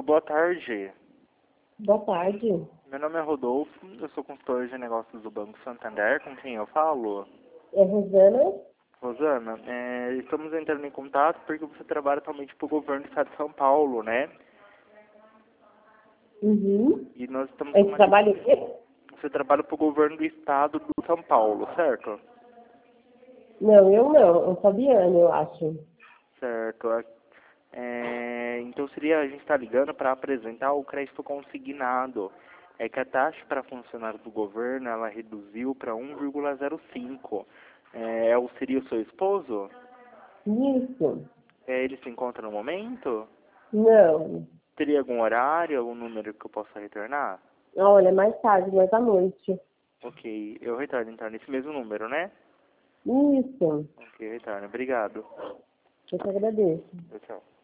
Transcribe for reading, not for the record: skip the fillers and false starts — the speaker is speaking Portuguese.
boa tarde. Boa tarde. Meu nome é Rodolfo, eu sou consultor de negócios do Banco Santander, com quem eu falo? É Rosana? Rosana, estamos entrando em contato porque você trabalha atualmente para o governo do estado de São Paulo, né? Uhum. E nós estamos com Esse uma... trabalho o quê? Você trabalha para o governo do estado de São Paulo, certo? Não, eu não. O Fabiano, eu acho. Certo. Então a gente está ligando para apresentar o crédito consignado. É que a taxa para funcionário do governo, ela reduziu para 1,05. Seria o seu esposo? Isso. Ele se encontra no momento? Não. Teria algum horário, algum número que eu possa retornar? Olha, mais tarde, mais à noite. Ok, eu retorno então nesse mesmo número, né? Isso. Ok, retorno. Obrigado. Eu te agradeço. Tchau, tchau.